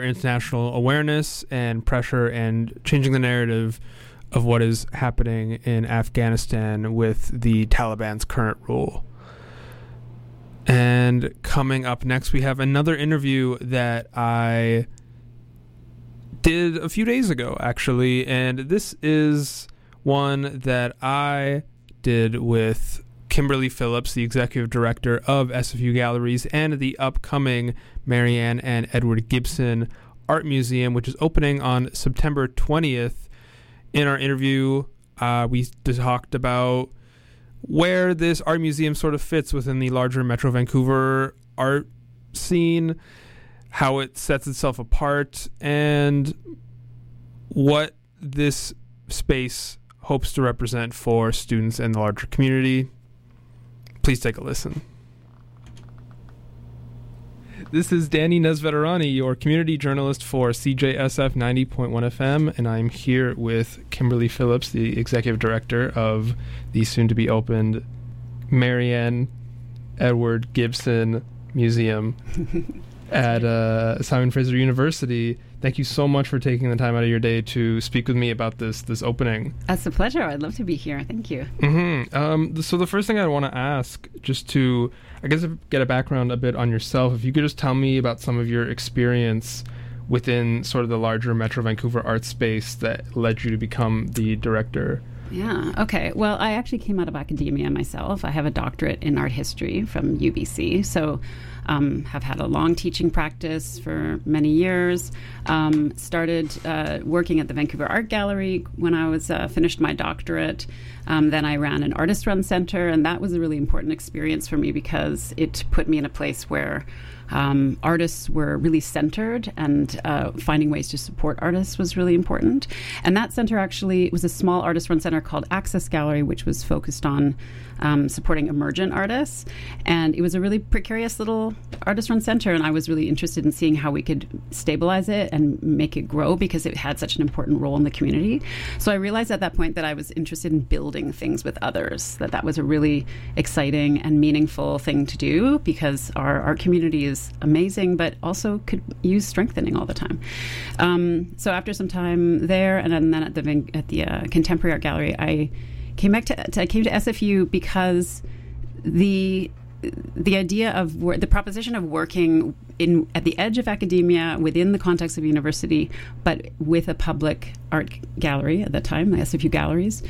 international awareness and pressure and changing the narrative of what is happening in Afghanistan with the Taliban's current rule. And coming up next, we have another interview that I did a few days ago, actually, and this is one that I did with Kimberly Phillips, the executive director of SFU Galleries, and the upcoming Marianne and Edward Gibson Art Museum, which is opening on September 20th. In our interview, we talked about where this art museum sort of fits within the larger Metro Vancouver art scene, how it sets itself apart, and what this space hopes to represent for students and the larger community. Please take a listen. This is Danny Nesveterani, your community journalist for CJSF 90.1 FM, and I'm here with Kimberly Phillips, the executive director of the soon-to-be-opened Marianne Edward Gibson Museum at Simon Fraser University. Thank you so much for taking the time out of your day to speak with me about this opening. That's a pleasure. I'd love to be here. Thank you. So the first thing I want to ask, just to, I guess, get a background a bit on yourself, if you could just tell me about some of your experience within sort of the larger Metro Vancouver art space that led you to become the director. Yeah, okay. Well, I actually came out of academia myself. I have a doctorate in art history from UBC, so have had a long teaching practice for many years. Started working at the Vancouver Art Gallery when I was finished my doctorate. Then I ran an artist-run center, and that was a really important experience for me because it put me in a place where artists were really centered, and finding ways to support artists was really important. And that center actually was a small artist-run center called Access Gallery, which was focused on supporting emergent artists. And it was a really precarious little artist-run center, and I was really interested in seeing how we could stabilize it and make it grow because it had such an important role in the community. So I realized at that point that I was interested in building things with others, that was a really exciting and meaningful thing to do because our art community is amazing, but also could use strengthening all the time. So after some time there, and then at the Contemporary Art Gallery, I came to SFU because the idea of the proposition of working at the edge of academia within the context of university, but with a public art gallery at that time, the SFU Galleries,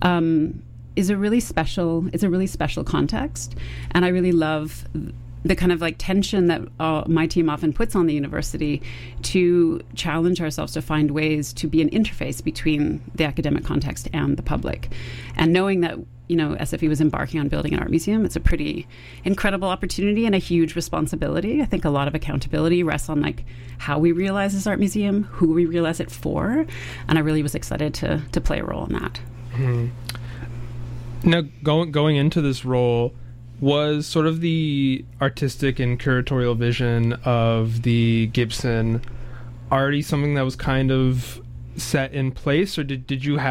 is a really special context, and I really love the kind of like tension that my team often puts on the university to challenge ourselves to find ways to be an interface between the academic context and the public. And knowing that, SFU was embarking on building an art museum, it's a pretty incredible opportunity and a huge responsibility. I think a lot of accountability rests on like how we realize this art museum, who we realize it for, and I really was excited to play a role in that. Mm-hmm. Now, going into this role, was sort of the artistic and curatorial vision of the Gibson already something that was kind of set in place, or did you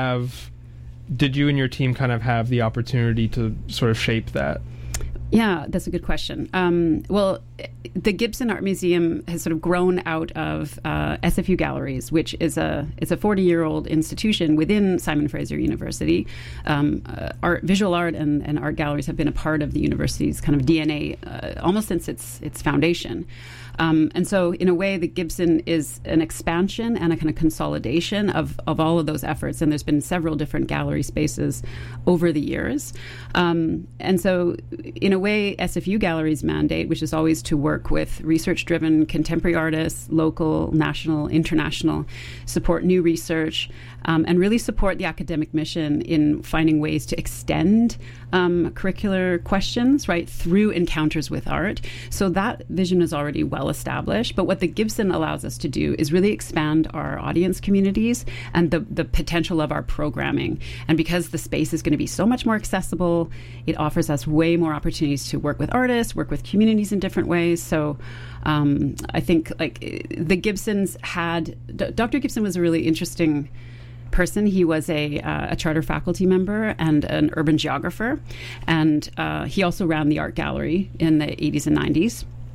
and your team kind of have the opportunity to sort of shape that? Yeah, that's a good question. Well, the Gibson Art Museum has sort of grown out of SFU Galleries, which is a 40-year-old institution within Simon Fraser University. Visual art and art galleries have been a part of the university's kind of DNA almost since its foundation. And so, in a way, the Gibson is an expansion and a kind of consolidation of all of those efforts. And there's been several different gallery spaces over the years. And so, in a way, SFU Gallery's mandate, which is always to work with research-driven contemporary artists, local, national, international, support new research, and really support the academic mission in finding ways to extend curricular questions, right, through encounters with art. So that vision is already well established. But what the Gibson allows us to do is really expand our audience communities and the potential of our programming. And because the space is going to be so much more accessible, it offers us way more opportunities to work with artists, work with communities in different ways. So I think like the Gibsons Dr. Gibson was a really interesting person. He was a charter faculty member and an urban geographer, and he also ran the art gallery in the 80s and 90s.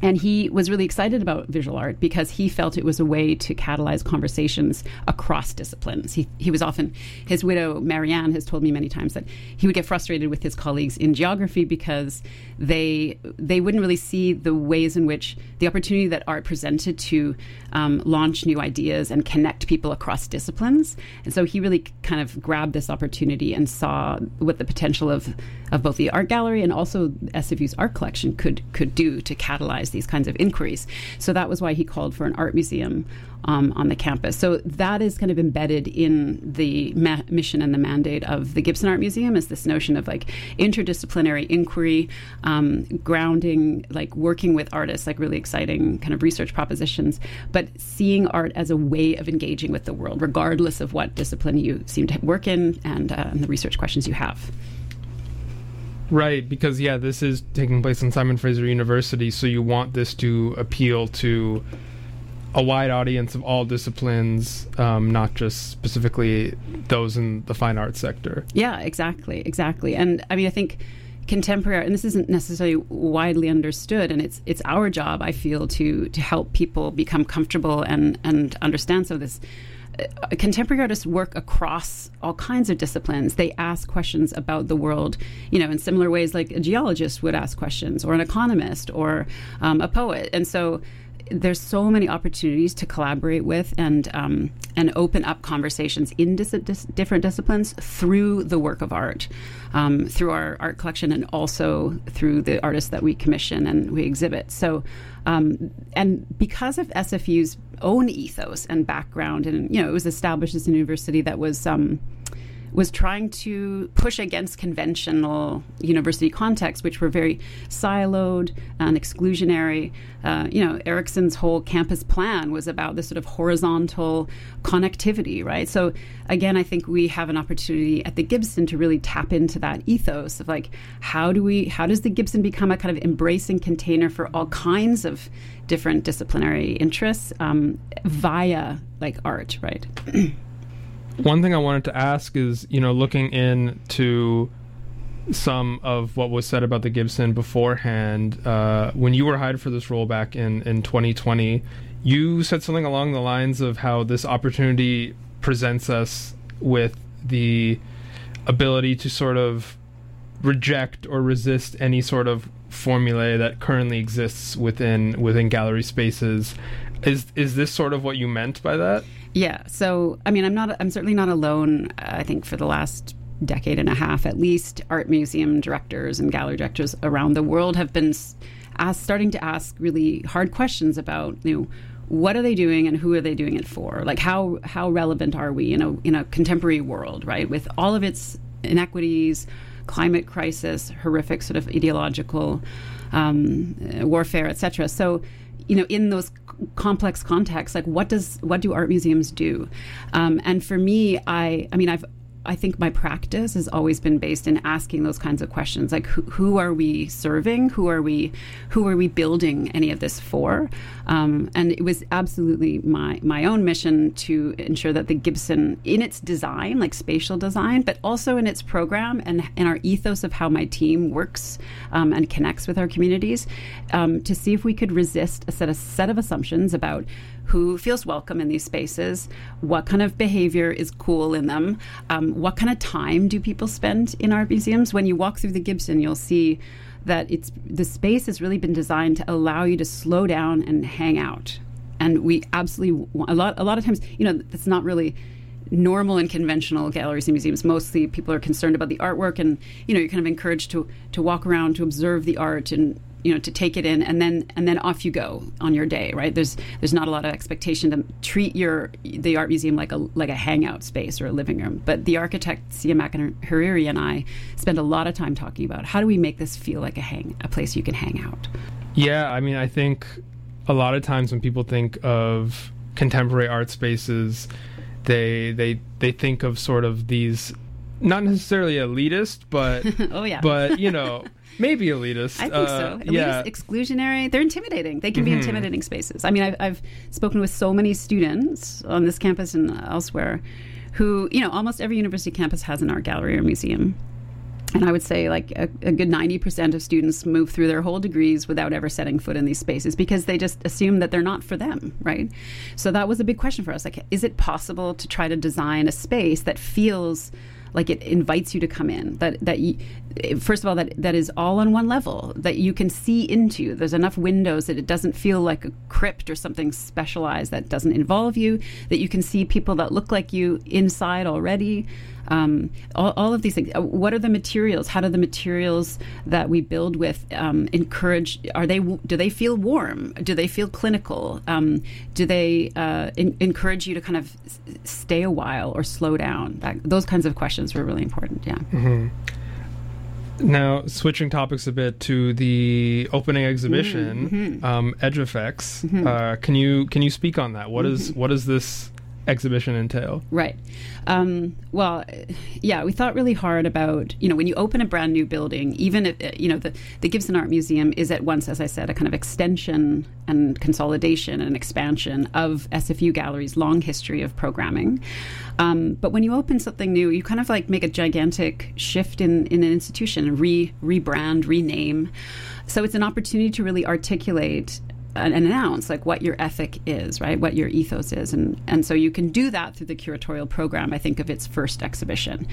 And he was really excited about visual art because he felt it was a way to catalyze conversations across disciplines. He was often, his widow, Marianne, has told me many times that he would get frustrated with his colleagues in geography because they wouldn't really see the ways in which the opportunity that art presented to launch new ideas and connect people across disciplines. And so he really kind of grabbed this opportunity and saw what the potential of both the art gallery and also SFU's art collection could do to catalyze these kinds of inquiries. So that was why he called for an art museum on the campus. So that is kind of embedded in the mission and the mandate of the Gibson Art Museum, is this notion of like interdisciplinary inquiry, grounding, like working with artists, like really exciting kind of research propositions, but seeing art as a way of engaging with the world, regardless of what discipline you seem to work in and the research questions you have. Right, because this is taking place in Simon Fraser University, so you want this to appeal to a wide audience of all disciplines, not just specifically those in the fine arts sector. Yeah, exactly. And I mean, I think contemporary art, and this isn't necessarily widely understood, and it's our job, I feel, to help people become comfortable and understand some of this. Contemporary artists work across all kinds of disciplines. They ask questions about the world, in similar ways like a geologist would ask questions, or an economist, or a poet. And so there's so many opportunities to collaborate with and open up conversations in different disciplines through the work of art, through our art collection, and also through the artists that we commission and we exhibit. So, and because of SFU's own ethos and background, and it was established as a university that was trying to push against conventional university contexts, which were very siloed and exclusionary. Erickson's whole campus plan was about this sort of horizontal connectivity, right? So again, I think we have an opportunity at the Gibson to really tap into that ethos of like, how does the Gibson become a kind of embracing container for all kinds of different disciplinary interests via like art, right? One thing I wanted to ask is, looking into some of what was said about the Gibson beforehand, when you were hired for this role back in 2020, you said something along the lines of how this opportunity presents us with the ability to sort of reject or resist any sort of formulae that currently exists within gallery spaces. Is this sort of what you meant by that? Yeah. So, I mean, I'm certainly not alone. I think for the last decade and a half, at least, art museum directors and gallery directors around the world have been starting to ask really hard questions about, what are they doing and who are they doing it for? Like, how relevant are we in a contemporary world, right, with all of its inequities, climate crisis, horrific sort of ideological warfare, etc. So, in those complex contexts, like what do art museums do? And for me, I think my practice has always been based in asking those kinds of questions, like who are we serving? Who are we building any of this for? And it was absolutely my own mission to ensure that the Gibson, in its design, like spatial design, but also in its program and in our ethos of how my team works and connects with our communities, to see if we could resist a set of assumptions about who feels welcome in these spaces, what kind of behavior is cool in them, what kind of time do people spend in art museums. When you walk through the Gibson, you'll see that the space has really been designed to allow you to slow down and hang out. And we absolutely a lot of times, that's not really normal in conventional galleries and museums. Mostly people are concerned about the artwork, and you're kind of encouraged to walk around, to observe the art, and to take it in, and then off you go on your day, right? There's not a lot of expectation to treat the art museum like a hangout space or a living room. But the architect Sia Makanhariri and I spend a lot of time talking about how do we make this feel like a place you can hang out. Yeah, I mean, I think a lot of times when people think of contemporary art spaces, they think of sort of these, not necessarily elitist, but oh yeah, but maybe elitist. I think so. Elitist, exclusionary. They're intimidating. They can be intimidating spaces. I mean, I've spoken with so many students on this campus and elsewhere who, almost every university campus has an art gallery or museum. And I would say like a good 90% of students move through their whole degrees without ever setting foot in these spaces because they just assume that they're not for them, right? So that was a big question for us. Like, is it possible to try to design a space that feels like it invites you to come in, that you, first of all, that is all on one level, that you can see into. There's enough windows that it doesn't feel like a crypt or something specialized that doesn't involve you, that you can see people that look like you inside already. All of these things. What are the materials? How do the materials that we build with encourage? Do they feel warm? Do they feel clinical? Do they encourage you to kind of stay a while or slow down? Those kinds of questions were really important. Yeah. Mm-hmm. Now, switching topics a bit to the opening exhibition, Edge Effects. Can you speak on that? What is this exhibition entail? Right. Well, yeah, we thought really hard about, when you open a brand new building, even if, the Gibson Art Museum is at once, as I said, a kind of extension and consolidation and expansion of SFU Gallery's long history of programming. But when you open something new, you kind of like make a gigantic shift in an institution, rebrand, rename. So it's an opportunity to really articulate and announce like what your ethic is, right? What your ethos is. And so you can do that through the curatorial program, I think, of its first exhibition.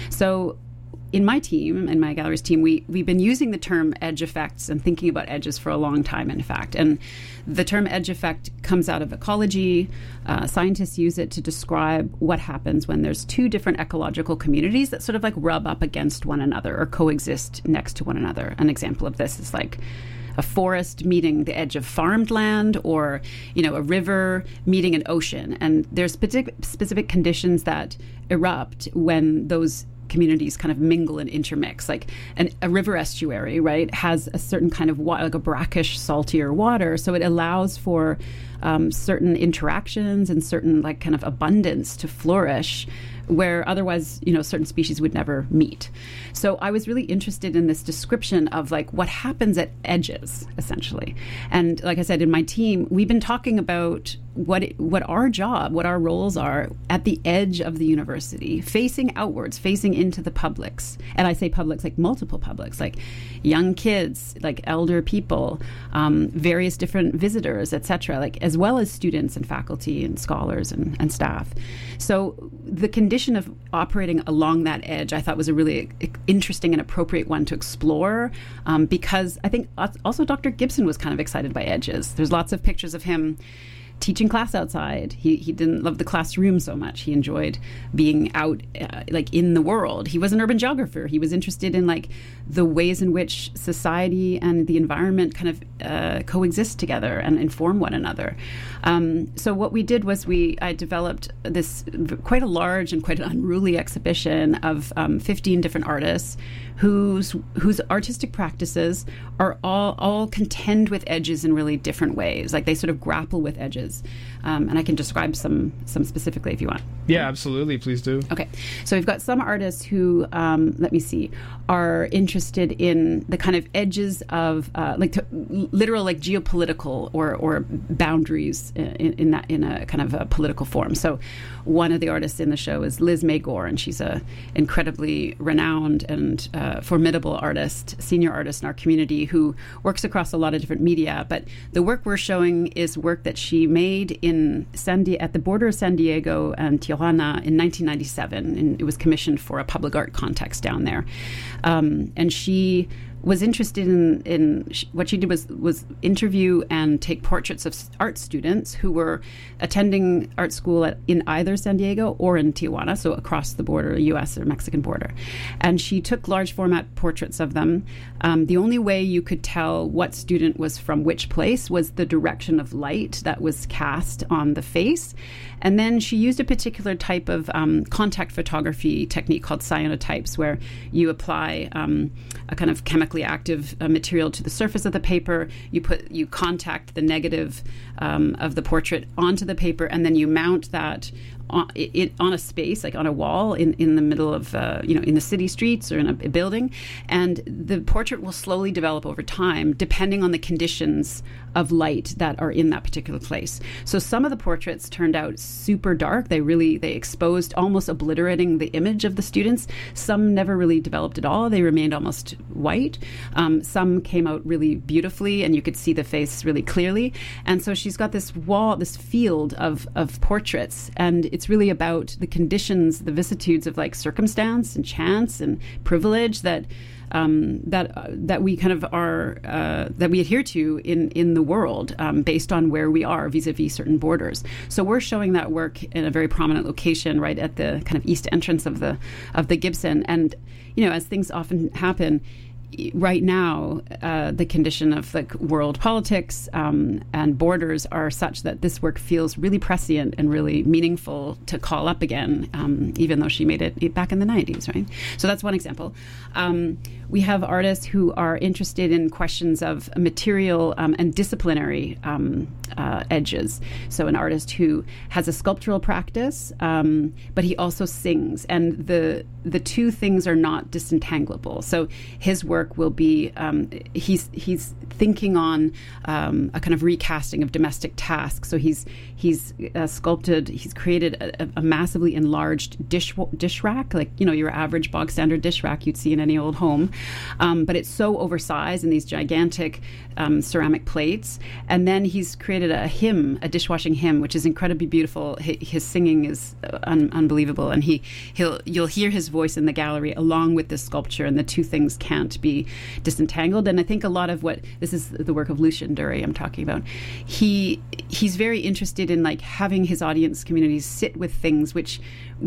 So in my team, in my gallery's team, we've been using the term edge effects and thinking about edges for a long time, in fact. And the term edge effect comes out of ecology. Scientists use it to describe what happens when there's two different ecological communities that sort of like rub up against one another or coexist next to one another. An example of this is like a forest meeting the edge of farmed land, or a river meeting an ocean. And there's specific conditions that erupt when those communities kind of mingle and intermix. Like a river estuary, right, has a certain kind of water, like a brackish, saltier water. So it allows for certain interactions and certain like kind of abundance to flourish where otherwise, certain species would never meet. So I was really interested in this description of like what happens at edges, essentially. And like I said, in my team, we've been talking about what our roles are at the edge of the university, facing outwards, facing into the publics. And I say publics like multiple publics, like young kids, like elder people, various different visitors, etc., like as well as students and faculty and scholars and staff. So the condition of operating along that edge, I thought, was a really interesting and appropriate one to explore, because I think also Dr. Gibson was kind of excited by edges. There's lots of pictures of him teaching class outside. He didn't love the classroom so much. He enjoyed being out like in the world. He was an urban geographer. He was interested in like the ways in which society and the environment kind of coexist together and inform one another. So what we did was I developed this quite a large and quite an unruly exhibition of 15 different artists whose artistic practices are all contend with edges in really different ways. Like they sort of grapple with edges. And I can describe some specifically if you want. Yeah, absolutely. Please do. Okay. So we've got some artists who, let me see, are interested in the kind of edges of literal like geopolitical or boundaries in a kind of a political form. So one of the artists in the show is Liz Magor, and she's a incredibly renowned and formidable artist, senior artist in our community who works across a lot of different media. But the work we're showing is work that she made at the border of San Diego and Tijuana in 1997, and it was commissioned for a public art context down there. And she was interested in what she did was interview and take portraits of art students who were attending art school in either San Diego or in Tijuana, so across the border, U.S. or Mexican border. And she took large format portraits of them. The only way you could tell what student was from which place was the direction of light that was cast on the face. And then she used a particular type of contact photography technique called cyanotypes, where you apply a kind of chemically active material to the surface of the paper. You contact the negative of the portrait onto the paper, and then you mount that on a space, like on a wall in the middle of, in the city streets or in a building. And the portrait will slowly develop over time, depending on the conditions of light that are in that particular place. So some of the portraits turned out super dark. They exposed, almost obliterating the image of the students. Some never really developed at all. They remained almost white. Some came out really beautifully, and you could see the face really clearly. And so she's got this wall, this field of portraits, and it's really about the conditions, the vicissitudes of like circumstance and chance and privilege that we kind of are that we adhere to in the world based on where we are vis-a-vis certain borders. So we're showing that work in a very prominent location right at the kind of east entrance of the Gibson. And as things often happen, right now, the condition of like world politics and borders are such that this work feels really prescient and really meaningful to call up again, even though she made it back in the 90s, right? So that's one example. We have artists who are interested in questions of material and disciplinary edges. So an artist who has a sculptural practice, but he also sings, and the two things are not disentangleable. So his work will be he's thinking on a kind of recasting of domestic tasks. So he's sculpted, he's created a massively enlarged dish rack, like your average bog standard dish rack you'd see in any old home, but it's so oversized in these gigantic ceramic plates. And then he's created a dishwashing hymn, which is incredibly beautiful. His singing is unbelievable, and you'll hear his voice in the gallery along with this sculpture, and the two things can't be disentangled. And I think a lot of this is the work of Lucien Dury I'm talking about. He's very interested in like having his audience communities sit with things which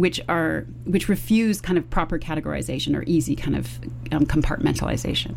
refuse kind of proper categorization or easy kind of compartmentalization.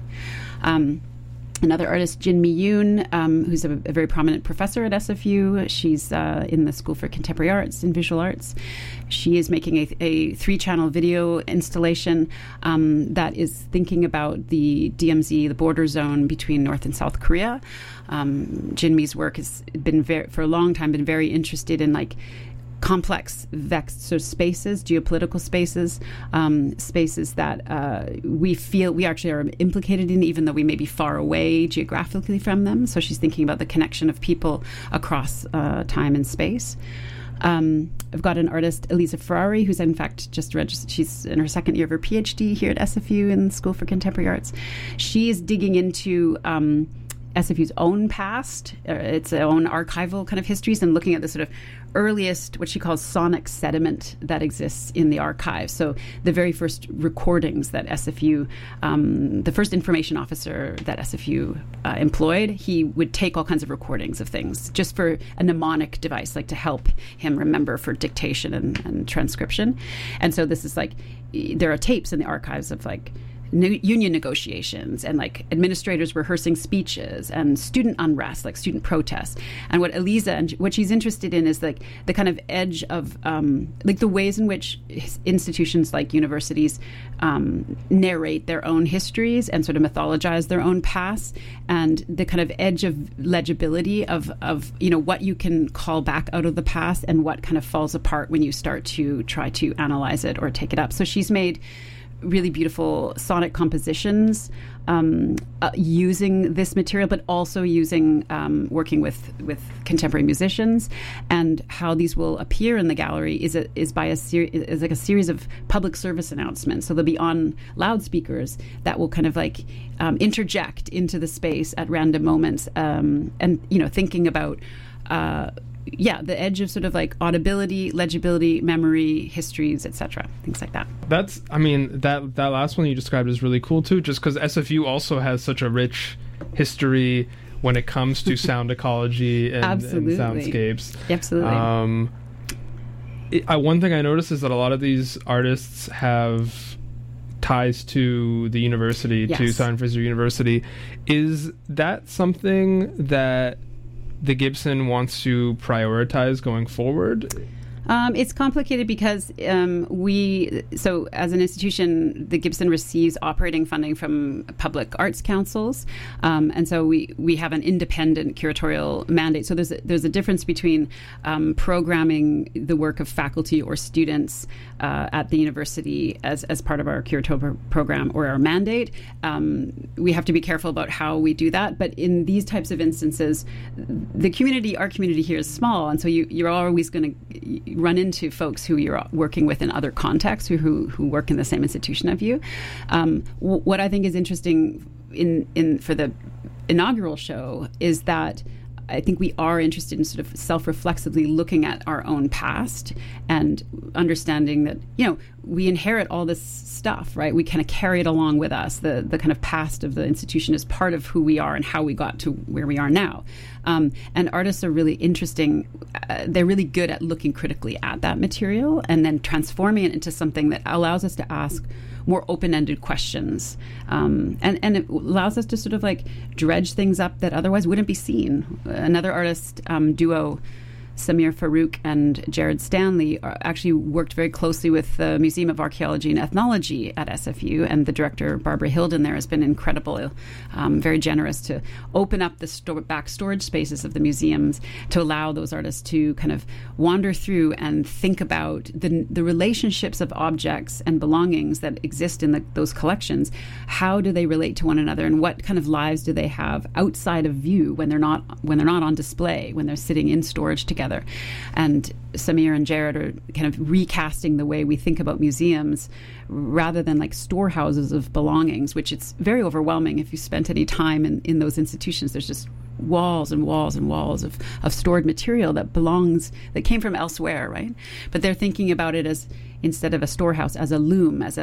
Another artist, Jin Mi Yoon, who's a very prominent professor at SFU. She's in the School for Contemporary Arts and Visual Arts. She is making a 3-channel video installation that is thinking about the DMZ, the border zone between North and South Korea. Jin Mi's work has been for a long time been very interested in like complex vexed spaces, geopolitical spaces, spaces that we actually are implicated in, even though we may be far away geographically from them. So she's thinking about the connection of people across time and space. I've got an artist, Elisa Ferrari, who's in fact just registered. She's in her second year of her PhD here at SFU in the School for Contemporary Arts. She is digging into SFU's own past, its own archival kind of histories, and looking at the sort of earliest, what she calls sonic sediment that exists in the archive. So the very first recordings that SFU, the first information officer that SFU employed, he would take all kinds of recordings of things just for a mnemonic device, like to help him remember for dictation and transcription. And so this is like, there are tapes in the archives of like union negotiations and like administrators rehearsing speeches and student unrest, like student protests. And what Elisa and what she's interested in is like the kind of edge of like the ways in which institutions like universities narrate their own histories and sort of mythologize their own past, and the kind of edge of legibility of what you can call back out of the past and what kind of falls apart when you start to try to analyze it or take it up. So she's made really beautiful sonic compositions using this material, but also using working with contemporary musicians. And how these will appear in the gallery is by a series of public service announcements. So they'll be on loudspeakers that will kind of like interject into the space at random moments, and thinking about the edge of sort of like audibility, legibility, memory, histories, etc., things like that. That last one you described is really cool too, just because SFU also has such a rich history when it comes to sound ecology and soundscapes. Absolutely. One thing I noticed is that a lot of these artists have ties to the university, yes. to Simon Fraser University. Is that something that the Gibson wants to prioritize going forward? It's complicated because so as an institution, the Gibson receives operating funding from public arts councils, and so we have an independent curatorial mandate. So there's a difference between programming the work of faculty or students at the university as part of our curatorial program or our mandate. We have to be careful about how we do that, but in these types of instances, our community here is small, and so you're always going to run into folks who you're working with in other contexts who work in the same institution of you. What I think is interesting for the inaugural show is that I think we are interested in sort of self-reflexively looking at our own past and understanding that, we inherit all this stuff, right? We kind of carry it along with us. The kind of past of the institution is part of who we are and how we got to where we are now. And artists are really interesting. They're really good at looking critically at that material and then transforming it into something that allows us to ask more open-ended questions. And it allows us to sort of like dredge things up that otherwise wouldn't be seen. Another artist duo, Samir Farouk and Jared Stanley, actually worked very closely with the Museum of Archaeology and Ethnology at SFU, and the director, Barbara Hilden, there has been incredible, very generous to open up the back storage spaces of the museums to allow those artists to kind of wander through and think about the relationships of objects and belongings that exist in those collections. How do they relate to one another, and what kind of lives do they have outside of view when they're not on display, when they're sitting in storage together? And Samir and Jared are kind of recasting the way we think about museums rather than like storehouses of belongings, which it's very overwhelming if you spent any time in those institutions. There's just walls and walls and walls of stored material that came from elsewhere, right? But they're thinking about it as, instead of a storehouse, as a loom, as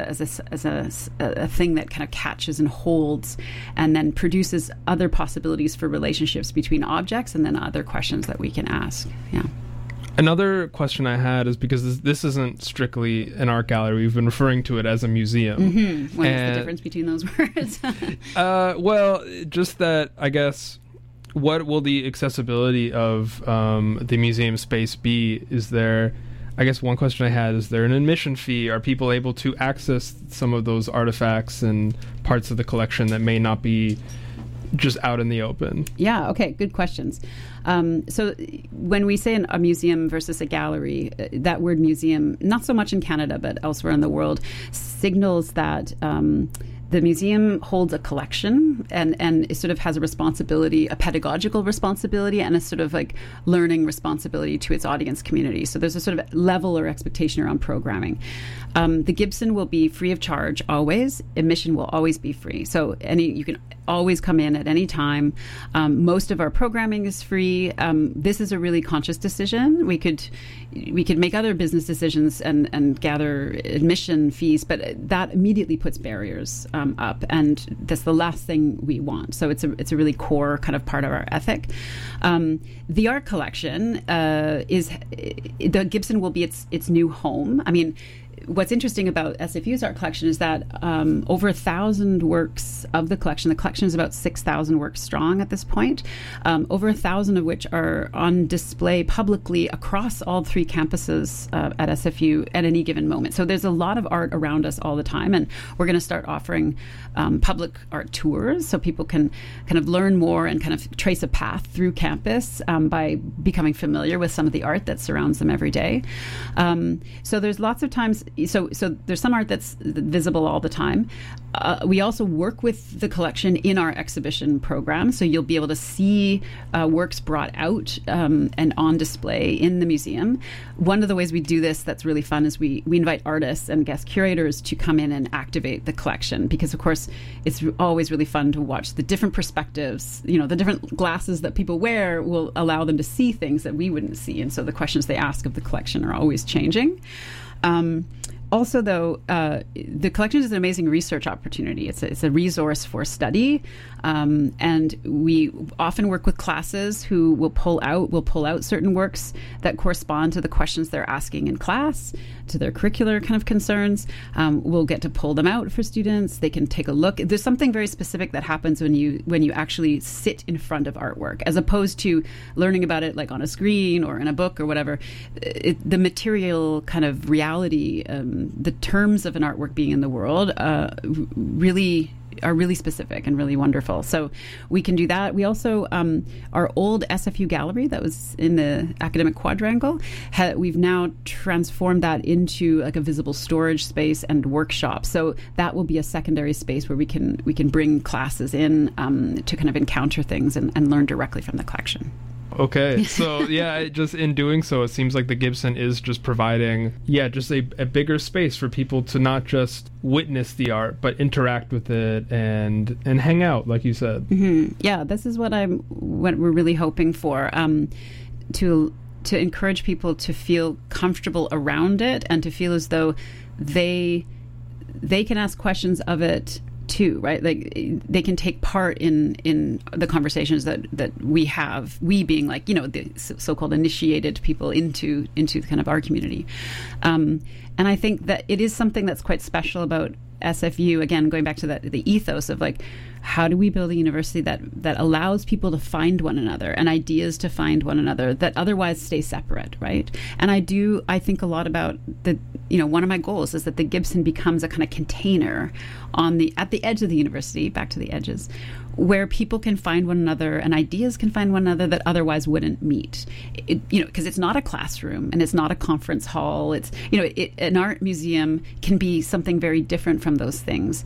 a thing that kind of catches and holds and then produces other possibilities for relationships between objects and then other questions that we can ask. Yeah. Another question I had is, because this isn't strictly an art gallery, we've been referring to it as a museum. Mm-hmm. What is the difference between those words? Well, just that, I guess, what will the accessibility of the museum space be? Is there, I guess one question I had, is there an admission fee? Are people able to access some of those artifacts and parts of the collection that may not be just out in the open? Yeah, okay, good questions. So when we say a museum versus a gallery, that word museum, not so much in Canada, but elsewhere in the world, signals that the museum holds a collection and it sort of has a responsibility, a pedagogical responsibility, and a sort of like learning responsibility to its audience community. So there's a sort of level or expectation around programming. The Gibson will be free of charge always. Admission will always be free. So you can always come in at any time. Most of our programming is free. This is a really conscious decision. We could make other business decisions and gather admission fees, but that immediately puts barriers up, and that's the last thing we want. So it's a really core kind of part of our ethic. The art collection the Gibson will be its new home. I mean, what's interesting about SFU's art collection is that over 1,000 works of the collection is about 6,000 works strong at this point, over 1,000 of which are on display publicly across all three campuses at SFU at any given moment. So there's a lot of art around us all the time, and we're going to start offering public art tours so people can kind of learn more and kind of trace a path through campus by becoming familiar with some of the art that surrounds them every day. So there's lots of times. So there's some art that's visible all the time. We also work with the collection in our exhibition program, so you'll be able to see works brought out and on display in the museum. One of the ways we do this that's really fun is we invite artists and guest curators to come in and activate the collection, because of course it's always really fun to watch the different perspectives. The different glasses that people wear will allow them to see things that we wouldn't see, and so the questions they ask of the collection are always changing. Also, though, the collection is an amazing research opportunity. It's a resource for study, and we often work with classes who will pull out certain works that correspond to the questions they're asking in class, to their curricular kind of concerns. We'll get to pull them out for students. They can take a look. There's something very specific that happens when you actually sit in front of artwork, as opposed to learning about it like on a screen or in a book or whatever. The material kind of reality. The terms of an artwork being in the world really are really specific and really wonderful. So we can do that. We also, our old SFU gallery that was in the academic quadrangle, we've now transformed that into like a visible storage space and workshop. So that will be a secondary space where we can bring classes in to kind of encounter things and learn directly from the collection. Okay, so just in doing so, it seems like the Gibson is just providing, just a bigger space for people to not just witness the art, but interact with it and hang out, like you said. Mm-hmm. Yeah, this is what we're really hoping for, to encourage people to feel comfortable around it and to feel as though they can ask questions of it too, right? Like they can take part in the conversations that we have, we being like, the so-called initiated people into kind of our community. And I think that it is something that's quite special about SFU, again, going back to the ethos of like, how do we build a university that allows people to find one another and ideas to find one another that otherwise stay separate, right? And I think a lot about one of my goals is that the Gibson becomes a kind of container at the edge of the university, back to the edges, where people can find one another and ideas can find one another that otherwise wouldn't meet. Because it's not a classroom and it's not a conference hall. It's an art museum can be something very different from those things.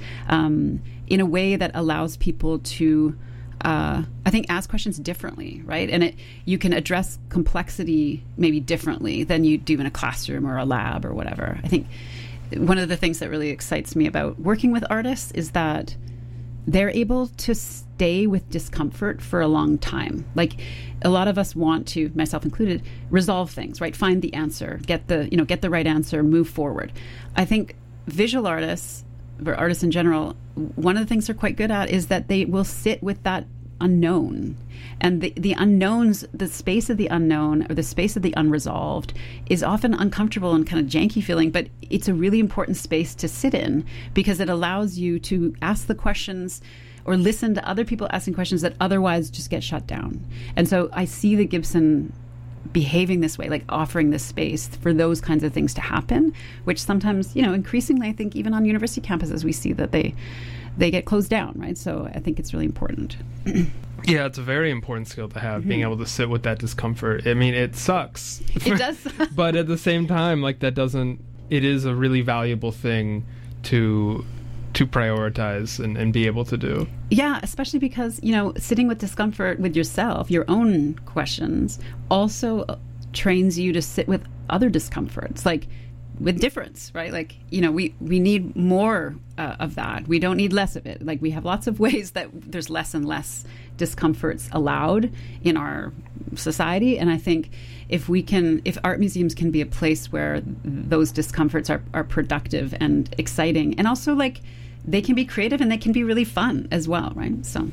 In a way that allows people to, I think, ask questions differently, right? And you can address complexity maybe differently than you do in a classroom or a lab or whatever. I think one of the things that really excites me about working with artists is that they're able to stay with discomfort for a long time. Like a lot of us want to, myself included, resolve things, right? Find the answer, get the right answer, move forward. I think visual artists, or artists in general, one of the things they're quite good at is that they will sit with that unknown. And the unknowns, the space of the unknown or the space of the unresolved is often uncomfortable and kind of janky feeling, but it's a really important space to sit in because it allows you to ask the questions or listen to other people asking questions that otherwise just get shut down. And so I see the Gibson behaving this way, like offering this space for those kinds of things to happen, which sometimes, increasingly, I think even on university campuses, we see that they get closed down, right? So I think it's really important. Yeah, it's a very important skill to have, being able to sit with that discomfort. I mean, it sucks. It does. But at the same time, like it is a really valuable thing to prioritize and be able to do. Yeah, especially because, sitting with discomfort with yourself, your own questions, also trains you to sit with other discomforts, like with difference, right? Like, we need more of that. We don't need less of it. Like we have lots of ways that there's less and less discomforts allowed in our society. And I think if art museums can be a place where those discomforts are productive and exciting, and also like they can be creative and they can be really fun as well, right? So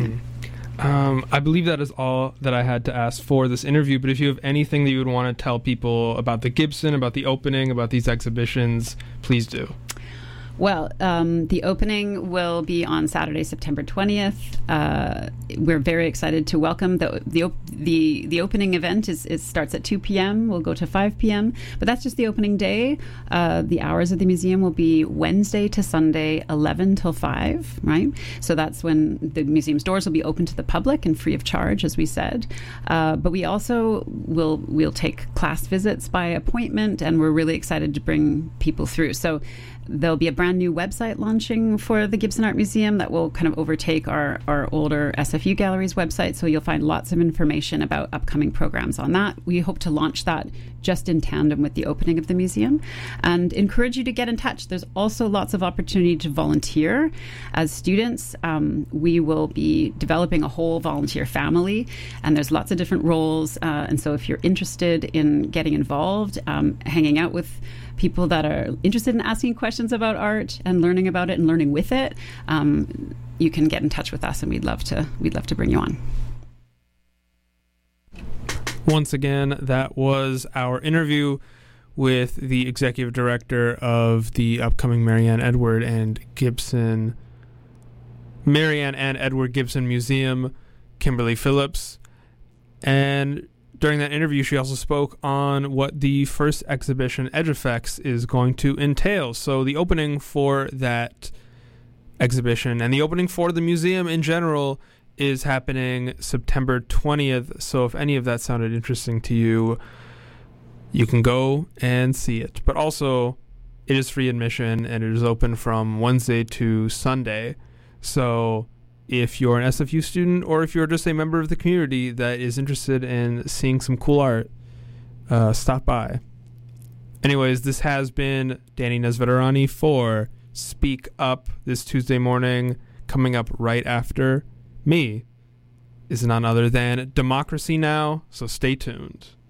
I believe that is all that I had to ask for this interview, but if you have anything that you would want to tell people about the Gibson, about the opening, about these exhibitions, please do. Well, the opening will be on Saturday, September 20th. We're very excited to welcome the opening event. Starts at 2 p.m. We'll go to 5 p.m. But that's just the opening day. The hours of the museum will be Wednesday to Sunday, 11 till 5, right? So that's when the museum's doors will be open to the public and free of charge, as we said. But we also we'll take class visits by appointment, and we're really excited to bring people through. So there'll be a brand new website launching for the Gibson Art Museum that will kind of overtake our older SFU Galleries website. So you'll find lots of information about upcoming programs on that. We hope to launch that just in tandem with the opening of the museum, and encourage you to get in touch. There's also lots of opportunity to volunteer. As students, we will be developing a whole volunteer family, and there's lots of different roles. And so if you're interested in getting involved, hanging out with people that are interested in asking questions about art and learning about it and learning with it, you can get in touch with us, and we'd love to bring you on. Once again, that was our interview with the executive director of the upcoming Marianne and Edward Gibson Museum, Kimberly Phillips. And during that interview, she also spoke on what the first exhibition, Edge Effects, is going to entail. So the opening for that exhibition and the opening for the museum in general is happening September 20th. So if any of that sounded interesting to you, you can go and see it. But also, it is free admission, and it is open from Wednesday to Sunday. So if you're an SFU student, or if you're just a member of the community that is interested in seeing some cool art, stop by. Anyways, this has been Danny Nesveterani for Speak Up this Tuesday morning. Coming up right after me is none other than Democracy Now!, so stay tuned.